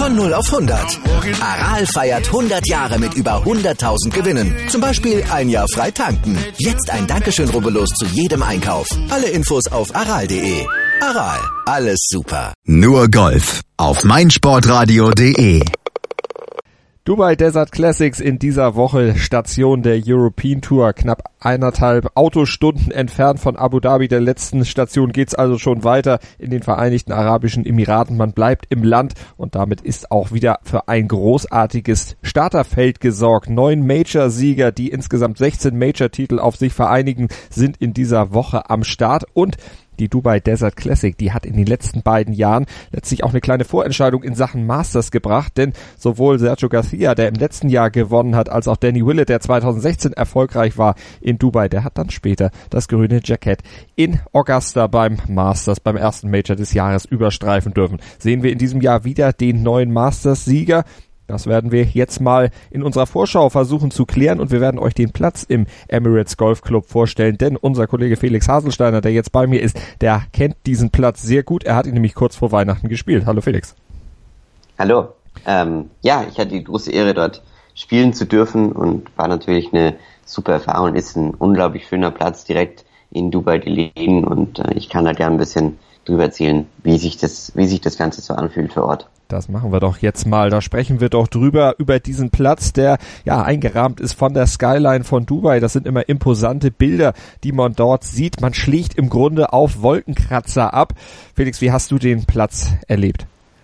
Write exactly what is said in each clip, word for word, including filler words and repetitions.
Von null auf hundert. Aral feiert hundert Jahre mit über hunderttausend Gewinnen. Zum Beispiel ein Jahr frei tanken. Jetzt ein Dankeschön, rubbellos zu jedem Einkauf. Alle Infos auf aral punkt de. Aral, alles super. Nur Golf auf meinsportradio punkt de. Dubai Desert Classics in dieser Woche Station der European Tour. Knapp eineinhalb Autostunden entfernt von Abu Dhabi, der letzten Station, geht's also schon weiter in den Vereinigten Arabischen Emiraten. Man bleibt im Land und damit ist auch wieder für ein großartiges Starterfeld gesorgt. Neun Major-Sieger, die insgesamt sechzehn Major-Titel auf sich vereinigen, sind in dieser Woche am Start und die Dubai Desert Classic, die hat in den letzten beiden Jahren letztlich auch eine kleine Vorentscheidung in Sachen Masters gebracht, denn sowohl Sergio Garcia, der im letzten Jahr gewonnen hat, als auch Danny Willett, der zweitausendsechzehn erfolgreich war in Dubai, der hat dann später das grüne Jackett in Augusta beim Masters, beim ersten Major des Jahres überstreifen dürfen. Sehen wir in diesem Jahr wieder den neuen Masters-Sieger? Das werden wir jetzt mal in unserer Vorschau versuchen zu klären und wir werden euch den Platz im Emirates Golf Club vorstellen, denn unser Kollege Felix Haselsteiner, der jetzt bei mir ist, der kennt diesen Platz sehr gut. Er hat ihn nämlich kurz vor Weihnachten gespielt. Hallo Felix. Hallo. Ähm, ja, ich hatte die große Ehre, dort spielen zu dürfen und war natürlich eine super Erfahrung. Ist ein unglaublich schöner Platz direkt in Dubai gelegen und äh, ich kann da gerne ein bisschen drüber erzählen, wie sich das, wie sich das Ganze so anfühlt vor Ort. Das machen wir doch jetzt mal. Da sprechen wir doch drüber, über diesen Platz, der ja eingerahmt ist von der Skyline von Dubai. Das sind immer imposante Bilder, die man dort sieht. Man schlägt im Grunde auf Wolkenkratzer ab. Felix, wie hast du den Platz erlebt?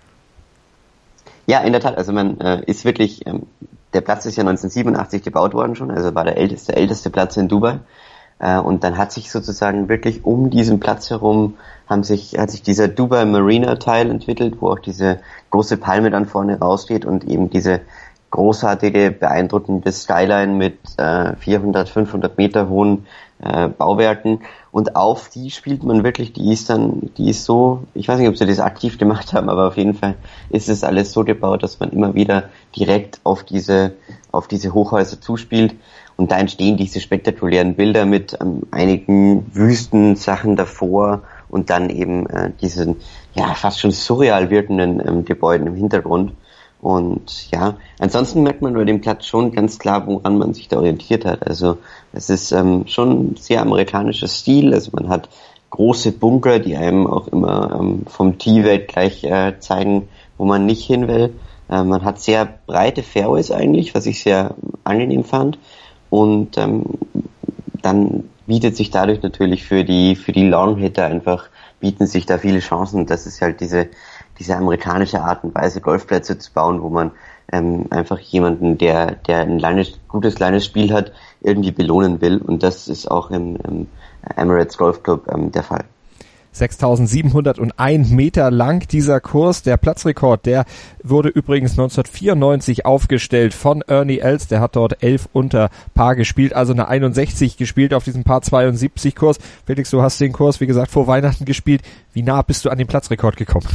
Ja, in der Tat. Also man äh, ist wirklich, ähm, der Platz ist ja neunzehnhundertsiebenundachtzig gebaut worden schon, also war der älteste, älteste Platz in Dubai. Äh, und dann hat sich sozusagen wirklich um diesen Platz herum haben sich, hat sich dieser Dubai Marina Teil entwickelt, wo auch diese große Palme dann vorne raussteht und eben diese großartige, beeindruckende Skyline mit äh, vierhundert, fünfhundert Meter hohen äh, Bauwerken. Und auf die spielt man wirklich, die ist dann, die ist so, ich weiß nicht, ob sie das aktiv gemacht haben, aber auf jeden Fall ist es alles so gebaut, dass man immer wieder direkt auf diese, auf diese Hochhäuser zuspielt. Und da entstehen diese spektakulären Bilder mit ähm, einigen Wüstensachen davor und dann eben äh, diesen ja fast schon surreal wirkenden ähm, Gebäuden im Hintergrund. Und ja, ansonsten merkt man bei dem Platz schon ganz klar, woran man sich da orientiert hat. Also es ist ähm, schon sehr amerikanischer Stil. Also man hat große Bunker, die einem auch immer ähm, vom Tee-Welt gleich äh, zeigen, wo man nicht hin will. Äh, man hat sehr breite Fairways eigentlich, was ich sehr angenehm fand. Und ähm, dann bietet sich dadurch natürlich für die für die Longhitter einfach, bieten sich da viele Chancen. Das ist halt diese diese amerikanische Art und Weise, Golfplätze zu bauen, wo man ähm, einfach jemanden, der der ein langes, gutes kleines Spiel hat, irgendwie belohnen will. Und das ist auch im, im Emirates Golf Club ähm, der Fall. sechstausendsiebenhunderteins Meter lang dieser Kurs. Der Platzrekord, der wurde übrigens neunzehnhundertvierundneunzig aufgestellt von Ernie Els. Der hat dort elf unter Par gespielt, also eine einundsechzig gespielt auf diesem Par zweiundsiebzig Kurs. Felix, du hast den Kurs, wie gesagt, vor Weihnachten gespielt. Wie nah bist du an den Platzrekord gekommen?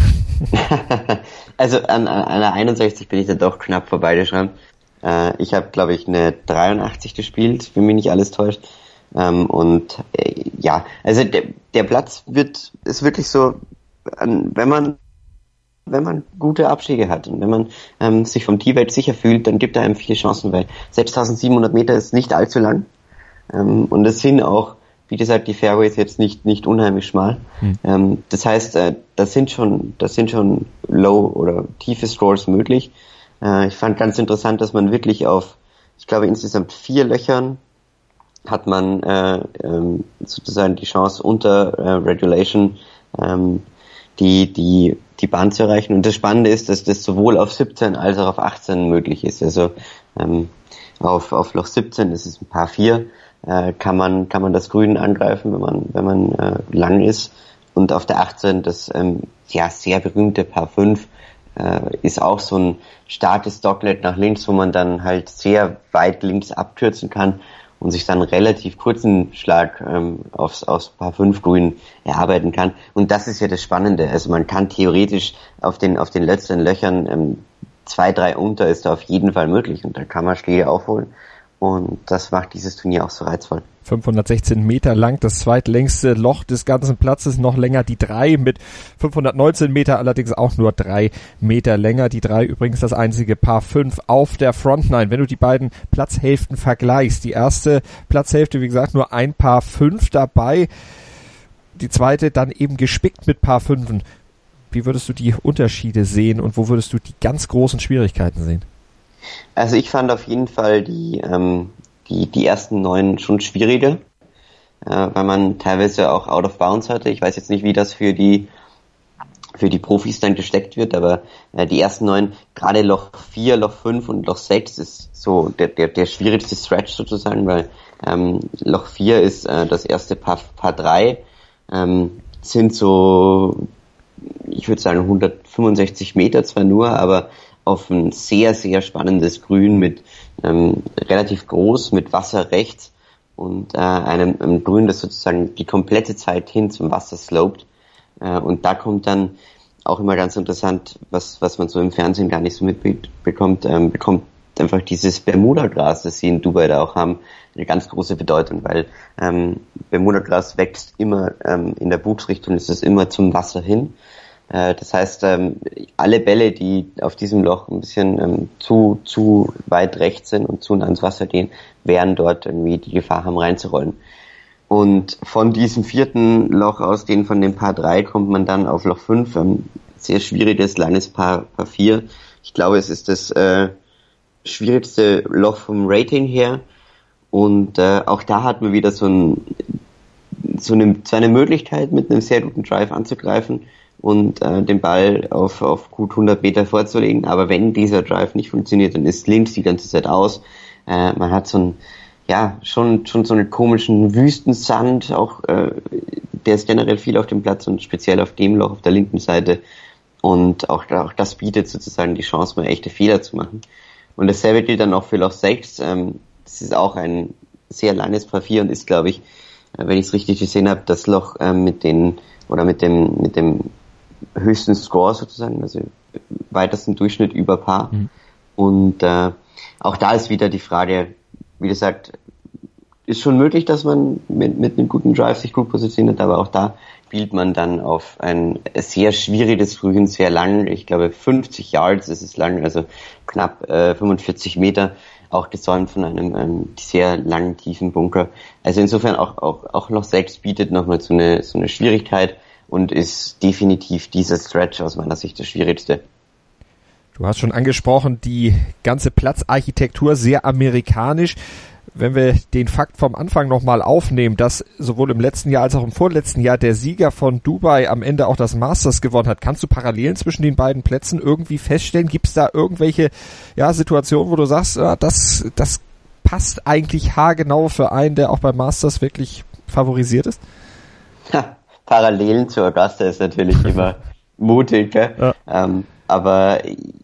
Also an, an der einundsechzig bin ich da doch knapp vorbeigeschrammt. Äh, ich habe, glaube ich, eine dreiundachtzig gespielt, wenn mich nicht alles täuscht. Ähm, und äh, ja, also der, der Platz wird ist wirklich so, ähm, wenn man wenn man gute Abschläge hat und wenn man ähm, sich vom Tee-Welt sicher fühlt, dann gibt er einem viele Chancen, weil sechstausendsiebenhundert Meter ist nicht allzu lang ähm, und es sind auch, wie gesagt, die Fairways jetzt nicht nicht unheimlich schmal. Hm. Ähm, das heißt, äh, das sind schon das sind schon Low- oder tiefe Scores möglich. Äh, ich fand ganz interessant, dass man wirklich auf, ich glaube insgesamt vier Löchern hat man äh, ähm, sozusagen die Chance unter äh, Regulation ähm, die die die Bahn zu erreichen. Und das Spannende ist, dass das sowohl auf siebzehn als auch auf achtzehn möglich ist. Also ähm, auf auf Loch siebzehn, das ist ein Par vier, äh, kann man kann man das Grün angreifen, wenn man wenn man äh, lang ist. Und auf der achtzehn, das ähm, ja sehr berühmte Par fünf, äh, ist auch so ein starkes Dogleg nach links, wo man dann halt sehr weit links abkürzen kann und sich dann relativ kurzen Schlag ähm, aufs, aufs Par fünf Grün erarbeiten kann. Und das ist ja das Spannende. Also man kann theoretisch auf den auf den letzten Löchern ähm, zwei, drei unter ist da auf jeden Fall möglich und da kann man Schläge aufholen. Und das macht dieses Turnier auch so reizvoll. fünfhundertsechzehn Meter lang, das zweitlängste Loch des ganzen Platzes, noch länger die drei mit fünfhundertneunzehn Meter, allerdings auch nur drei Meter länger. Die drei übrigens das einzige Paar fünf auf der Frontline. Wenn du die beiden Platzhälften vergleichst, die erste Platzhälfte, wie gesagt, nur ein Paar fünf dabei, die zweite dann eben gespickt mit Paar fünfen. Wie würdest du die Unterschiede sehen und wo würdest du die ganz großen Schwierigkeiten sehen? Also ich fand auf jeden Fall die ähm, die die ersten neun schon schwieriger, äh, weil man teilweise auch out of bounds hatte. Ich weiß jetzt nicht, wie das für die für die Profis dann gesteckt wird, aber äh, die ersten neun, gerade Loch vier, Loch fünf und Loch sechs ist so der der der schwierigste Stretch sozusagen, weil ähm, Loch vier ist äh, das erste Paar Paar drei, ähm, sind so, ich würde sagen hundertfünfundsechzig Meter zwar nur, aber auf ein sehr, sehr spannendes Grün mit ähm, relativ groß, mit Wasser rechts und äh, einem, einem Grün, das sozusagen die komplette Zeit hin zum Wasser sloped. Äh, und da kommt dann auch immer ganz interessant, was was man so im Fernsehen gar nicht so mitbekommt, ähm, bekommt einfach dieses Bermuda-Gras, das sie in Dubai da auch haben, eine ganz große Bedeutung, weil ähm, Bermuda-Gras wächst immer ähm, in der Buchsrichtung, ist es immer zum Wasser hin. Das heißt, alle Bälle, die auf diesem Loch ein bisschen ähm, zu zu weit rechts sind und zu nah ans Wasser gehen, werden dort irgendwie die Gefahr haben, reinzurollen. Und von diesem vierten Loch aus, den von dem Paar drei, kommt man dann auf Loch fünf, ähm, sehr schwieriges, kleines Paar, Paar vier. Ich glaube, es ist das äh, schwierigste Loch vom Rating her. Und äh, auch da hat man wieder so, ein, so, eine, so eine Möglichkeit, mit einem sehr guten Drive anzugreifen und äh, den Ball auf, auf gut hundert Meter vorzulegen. Aber wenn dieser Drive nicht funktioniert, dann ist links die ganze Zeit aus. Äh, man hat so ein, ja, schon schon so einen komischen Wüstensand, auch äh, der ist generell viel auf dem Platz und speziell auf dem Loch auf der linken Seite. Und auch, auch das bietet sozusagen die Chance, mal echte Fehler zu machen. Und dasselbe gilt dann auch für Loch sechs. Ähm, das ist auch ein sehr langes Par vier und ist, glaube ich, äh, wenn ich es richtig gesehen habe, das Loch äh, mit den, oder mit dem, mit dem höchsten Score sozusagen, also weitesten Durchschnitt über Paar. Mhm. Und äh, auch da ist wieder die Frage, wie gesagt, ist schon möglich, dass man mit, mit einem guten Drive sich gut positioniert, aber auch da spielt man dann auf ein sehr schwieriges Grün, sehr lang, ich glaube fünfzig Yards ist es lang, also knapp äh, fünfundvierzig Meter, auch gesäumt von einem ähm, sehr langen, tiefen Bunker. Also insofern auch auch auch Loch sechs bietet nochmal so eine so eine Schwierigkeit und ist definitiv dieser Stretch aus meiner Sicht das Schwierigste. Du hast schon angesprochen, die ganze Platzarchitektur sehr amerikanisch. Wenn wir den Fakt vom Anfang nochmal aufnehmen, dass sowohl im letzten Jahr als auch im vorletzten Jahr der Sieger von Dubai am Ende auch das Masters gewonnen hat, kannst du Parallelen zwischen den beiden Plätzen irgendwie feststellen? Gibt es da irgendwelche ja, Situationen, wo du sagst, ja, das, das passt eigentlich haargenau für einen, der auch beim Masters wirklich favorisiert ist? Ha, Parallelen zu Augusta ist natürlich immer mutig, gell? Ja. Ähm, aber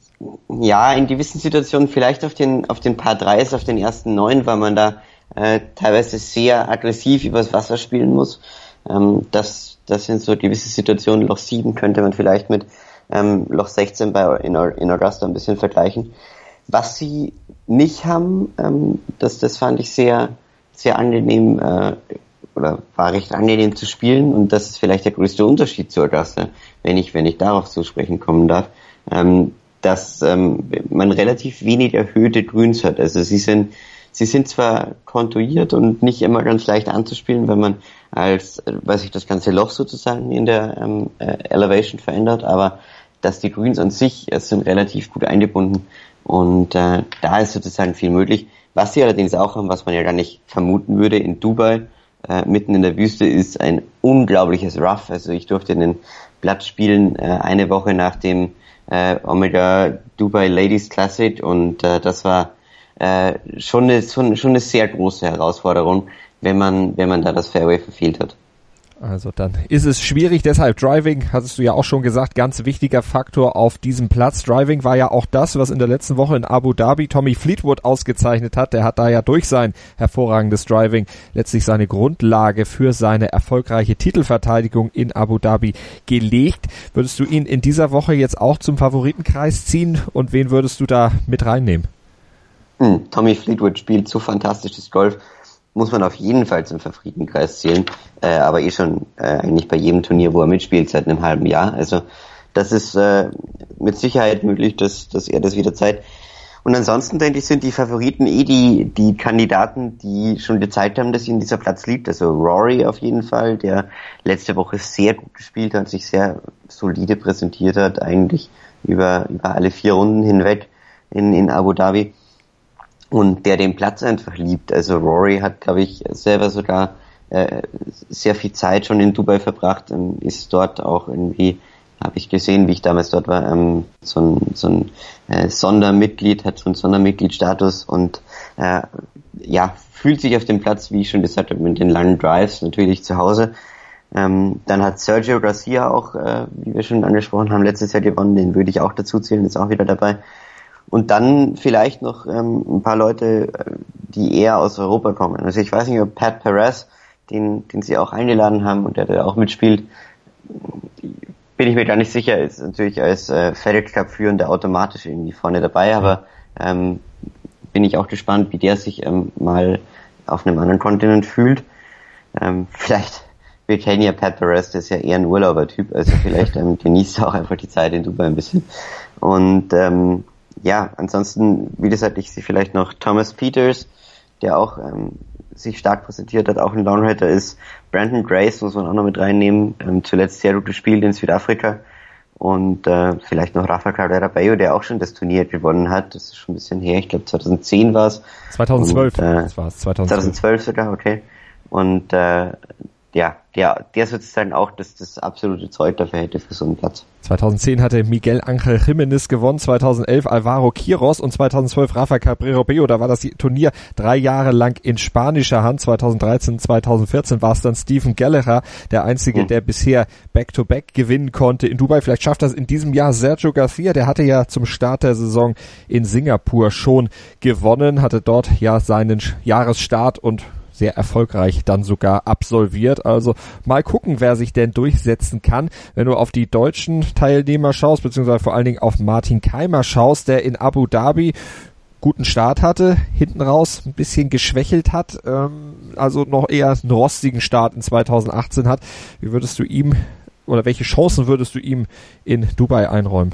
ja, in gewissen Situationen vielleicht auf den auf den Paar dreis, auf den ersten neun, weil man da äh, teilweise sehr aggressiv übers Wasser spielen muss. Ähm, das das sind so gewisse Situationen. Loch sieben könnte man vielleicht mit ähm, Loch sechzehn bei in, in Augusta ein bisschen vergleichen. Was sie nicht haben, ähm, das das fand ich sehr sehr angenehm äh, oder war recht angenehm zu spielen, und das ist vielleicht der größte Unterschied zu Augusta, wenn ich wenn ich darauf zu sprechen kommen darf. Ähm, dass ähm, man relativ wenig erhöhte Grüns hat. Also sie sind sie sind zwar kontuiert und nicht immer ganz leicht anzuspielen, wenn man als, weiß ich, das ganze Loch sozusagen in der ähm, äh, Elevation verändert, aber dass die Grüns an sich äh, sind relativ gut eingebunden, und äh, da ist sozusagen viel möglich. Was sie allerdings auch haben, was man ja gar nicht vermuten würde, in Dubai, äh, mitten in der Wüste, ist ein unglaubliches Rough. Also ich durfte den Platz spielen äh, eine Woche nach dem Äh, Omega Dubai Ladies Classic, und äh, das war äh, schon eine schon, schon eine sehr große Herausforderung, wenn man wenn man da das Fairway verfehlt hat. Also dann ist es schwierig, deshalb Driving, hattest du ja auch schon gesagt, ganz wichtiger Faktor auf diesem Platz. Driving war ja auch das, was in der letzten Woche in Abu Dhabi Tommy Fleetwood ausgezeichnet hat. Der hat da ja durch sein hervorragendes Driving letztlich seine Grundlage für seine erfolgreiche Titelverteidigung in Abu Dhabi gelegt. Würdest du ihn in dieser Woche jetzt auch zum Favoritenkreis ziehen, und wen würdest du da mit reinnehmen? Hm, Tommy Fleetwood spielt so fantastisches Golf, muss man auf jeden Fall zum Favoritenkreis zählen, äh, aber eh schon äh, eigentlich bei jedem Turnier, wo er mitspielt, seit einem halben Jahr. Also das ist äh, mit Sicherheit möglich, dass, dass er das wieder zeigt. Und ansonsten, denke ich, sind die Favoriten eh die, die Kandidaten, die schon gezeigt haben, dass ihnen dieser Platz liegt. Also Rory auf jeden Fall, der letzte Woche sehr gut gespielt hat, sich sehr solide präsentiert hat, eigentlich über, über alle vier Runden hinweg in, in Abu Dhabi. Und der den Platz einfach liebt. Also Rory hat, glaube ich, selber sogar äh, sehr viel Zeit schon in Dubai verbracht, ähm, ist dort auch irgendwie, habe ich gesehen, wie ich damals dort war, ähm, so ein, so ein äh, Sondermitglied, hat so einen Sondermitgliedstatus und äh, ja, fühlt sich auf dem Platz, wie ich schon gesagt habe, mit den langen Drives natürlich zu Hause. Ähm, dann hat Sergio Garcia auch, äh, wie wir schon angesprochen haben, letztes Jahr gewonnen, den würde ich auch dazu zählen, ist auch wieder dabei. Und dann vielleicht noch ähm, ein paar Leute, die eher aus Europa kommen. Also ich weiß nicht, ob Pat Perez, den, den sie auch eingeladen haben und der da auch mitspielt, bin ich mir gar nicht sicher, ist natürlich als äh, FedEx Cup führender automatisch irgendwie vorne dabei, aber ähm, bin ich auch gespannt, wie der sich ähm, mal auf einem anderen Kontinent fühlt. Ähm, vielleicht, wir kennen ja Pat Perez, der ist ja eher ein Urlaubertyp, also vielleicht ähm, genießt er auch einfach die Zeit in Dubai ein bisschen. Und ähm, ja, ansonsten, wie gesagt, ich sehe vielleicht noch Thomas Pieters, der auch ähm, sich stark präsentiert hat, auch ein Longhitter ist. Brandon Grace muss man auch noch mit reinnehmen, ähm, zuletzt sehr gut gespielt in Südafrika. Und äh, vielleicht noch Rafa Carrera Bello, der auch schon das Turnier gewonnen hat. Das ist schon ein bisschen her, ich glaube zweitausendzehn war es. zweitausendzwölf, und, äh, das war es, zweitausendzwölf. zweitausendzwölf sogar, okay. Und äh, ja, der, der sozusagen auch das, das absolute Zeug dafür hätte für so einen Platz. zweitausendzehn hatte Miguel Angel Jiménez gewonnen, zweitausendelf Alvaro Quiros und zweitausendzwölf Rafa Cabrera Bello. Da war das Turnier drei Jahre lang in spanischer Hand. zweitausenddreizehn, zweitausendvierzehn war es dann Stephen Gallagher, der einzige, hm. der bisher Back-to-Back gewinnen konnte in Dubai. Vielleicht schafft das in diesem Jahr Sergio Garcia. Der hatte ja zum Start der Saison in Singapur schon gewonnen, hatte dort ja seinen Jahresstart und sehr erfolgreich dann sogar absolviert. Also mal gucken, wer sich denn durchsetzen kann. Wenn du auf die deutschen Teilnehmer schaust, beziehungsweise vor allen Dingen auf Martin Keimer schaust, der in Abu Dhabi guten Start hatte, hinten raus ein bisschen geschwächelt hat, ähm, also noch eher einen rostigen Start in zweitausendachtzehn hat. Wie würdest du ihm, oder welche Chancen würdest du ihm in Dubai einräumen?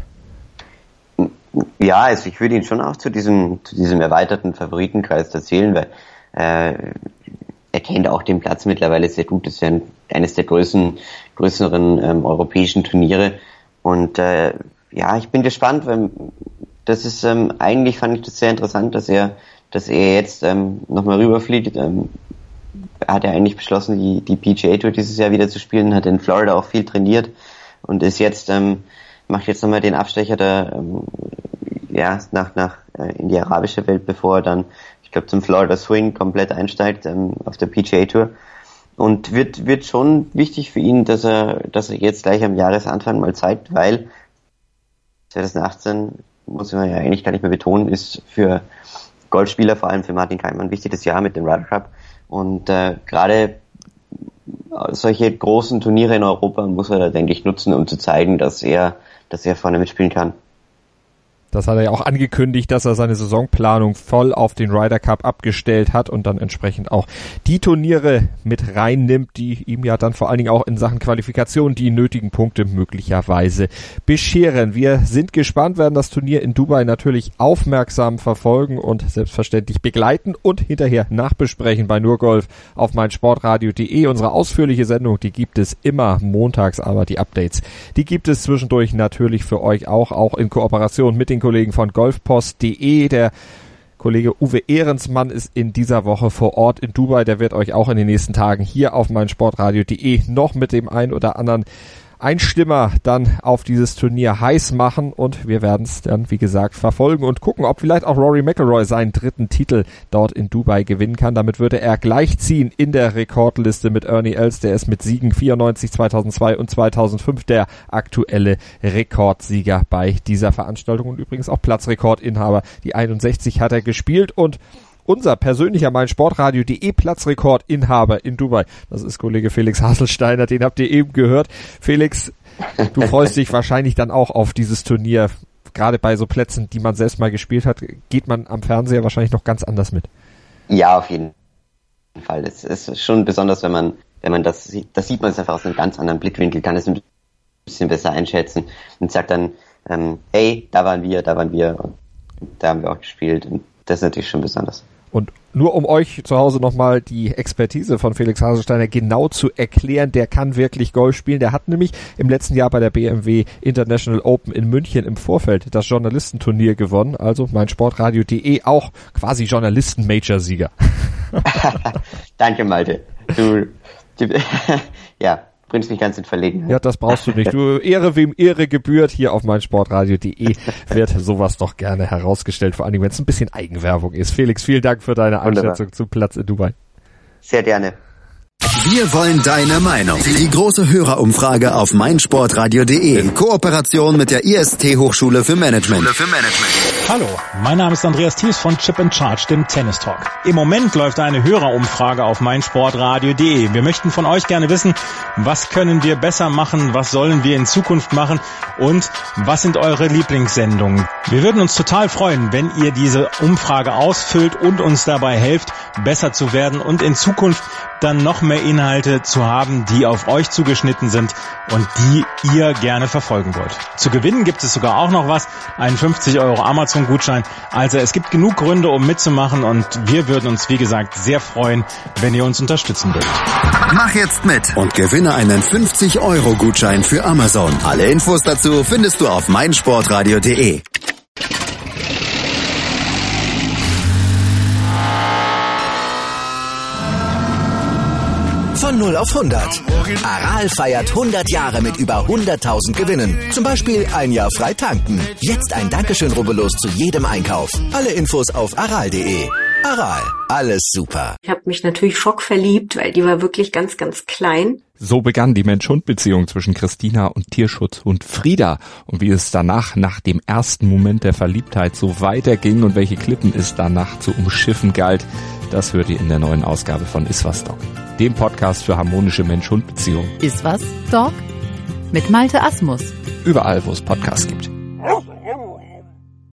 Ja, also ich würde ihn schon auch zu diesem, zu diesem erweiterten Favoritenkreis erzählen, weil äh, er kennt auch den Platz mittlerweile sehr gut. Das ist ja ein, eines der größten, größeren ähm, europäischen Turniere. Und äh, ja, ich bin gespannt, weil das ist ähm, eigentlich fand ich das sehr interessant, dass er, dass er jetzt ähm, nochmal rüberfliegt. Ähm, er hat ja eigentlich beschlossen, die, die P G A Tour dieses Jahr wieder zu spielen, hat in Florida auch viel trainiert und ist jetzt ähm, macht jetzt nochmal den Abstecher da ähm, ja nach nach äh, in die arabische Welt, bevor er dann ich glaube zum Florida Swing komplett einsteigt ähm, auf der P G A Tour und wird wird schon wichtig für ihn, dass er dass er jetzt gleich am Jahresanfang mal zeigt, weil zweitausendachtzehn, muss man ja eigentlich gar nicht mehr betonen, ist für Golfspieler, vor allem für Martin Keimer, ein wichtiges Jahr mit dem Ryder Cup und äh, gerade solche großen Turniere in Europa muss er da, denke ich, nutzen, um zu zeigen, dass er dass er vorne mitspielen kann. Das hat er ja auch angekündigt, dass er seine Saisonplanung voll auf den Ryder Cup abgestellt hat und dann entsprechend auch die Turniere mit reinnimmt, die ihm ja dann vor allen Dingen auch in Sachen Qualifikation die nötigen Punkte möglicherweise bescheren. Wir sind gespannt, werden das Turnier in Dubai natürlich aufmerksam verfolgen und selbstverständlich begleiten und hinterher nachbesprechen bei Nurgolf auf meinsportradio punkt de. Unsere ausführliche Sendung, die gibt es immer montags, aber die Updates, die gibt es zwischendurch natürlich für euch auch, auch in Kooperation mit den Kollegen von golfpost punkt de. Der Kollege Uwe Ehrensmann ist in dieser Woche vor Ort in Dubai. Der wird euch auch in den nächsten Tagen hier auf meinsportradio punkt de noch mit dem ein oder anderen Einstimmer dann auf dieses Turnier heiß machen und wir werden es dann, wie gesagt, verfolgen und gucken, ob vielleicht auch Rory McIlroy seinen dritten Titel dort in Dubai gewinnen kann. Damit würde er gleichziehen in der Rekordliste mit Ernie Els, der ist mit Siegen vierundneunzig, zweitausendzwei und zweitausendfünf der aktuelle Rekordsieger bei dieser Veranstaltung und übrigens auch Platzrekordinhaber. Die einundsechzig hat er gespielt und unser persönlicher meinsportradio punkt de Platzrekordinhaber in Dubai, das ist Kollege Felix Hasselsteiner, den habt ihr eben gehört. Felix, du freust dich wahrscheinlich dann auch auf dieses Turnier. gerade bei so Plätzen, die man selbst mal gespielt hat, geht man am Fernseher wahrscheinlich noch ganz anders mit. Ja, auf jeden Fall. Es ist schon besonders, wenn man, wenn man das sieht, das sieht man es einfach aus einem ganz anderen Blickwinkel, kann es ein bisschen besser einschätzen und sagt dann, ähm, hey, da waren wir, da waren wir und da haben wir auch gespielt und das ist natürlich schon besonders. Und nur um euch zu Hause nochmal die Expertise von Felix Haselsteiner genau zu erklären, der kann wirklich Golf spielen. Der hat nämlich im letzten Jahr bei der B M W International Open in München im Vorfeld das Journalistenturnier gewonnen. Also meinsportradio punkt de, auch quasi Journalisten-Major-Sieger. Danke, Malte. Du, du ja, bringst mich ganz in Verlegenheit. Ja, das brauchst du nicht. Du, Ehre wem Ehre gebührt, hier auf meinsportradio punkt de wird sowas doch gerne herausgestellt, vor allem wenn es ein bisschen Eigenwerbung ist. Felix, vielen Dank für deine Einschätzung zum Platz in Dubai. Sehr gerne. Wir wollen deine Meinung. Die große Hörerumfrage auf meinsportradio punkt de in Kooperation mit der I S T-Hochschule für Management. Schule für Management. Hallo, mein Name ist Andreas Thies von Chip and Charge, dem Tennis Talk. Im Moment läuft eine Hörerumfrage auf meinsportradio punkt de. Wir möchten von euch gerne wissen, was können wir besser machen, was sollen wir in Zukunft machen und was sind eure Lieblingssendungen. Wir würden uns total freuen, wenn ihr diese Umfrage ausfüllt und uns dabei helft, besser zu werden und in Zukunft dann noch mehr Inhalte zu haben, die auf euch zugeschnitten sind und die ihr gerne verfolgen wollt. Zu gewinnen gibt es sogar auch noch was, einen fünfzig Euro Amazon-Gutschein. Also es gibt genug Gründe, um mitzumachen und wir würden uns, wie gesagt, sehr freuen, wenn ihr uns unterstützen würdet. Mach jetzt mit und gewinne einen fünfzig Euro Gutschein für Amazon. Alle Infos dazu findest du auf meinsportradio punkt de. Von null auf hundert. Aral feiert hundert Jahre mit über hunderttausend Gewinnen. Zum Beispiel ein Jahr frei tanken. Jetzt ein Dankeschön, rubbellos zu jedem Einkauf. Alle Infos auf aral punkt de. Aral, alles super. Ich habe mich natürlich schockverliebt, weil die war wirklich ganz, ganz klein. So begann die Mensch-Hund-Beziehung zwischen Christina und Tierschutzhund Frieda. Und wie es danach, nach dem ersten Moment der Verliebtheit, so weiterging und welche Klippen es danach zu umschiffen galt, das hört ihr in der neuen Ausgabe von Iswas Dog, dem Podcast für harmonische Mensch-Hund-Beziehungen. Iswas Dog? Mit Malte Asmus. Überall, wo es Podcasts gibt.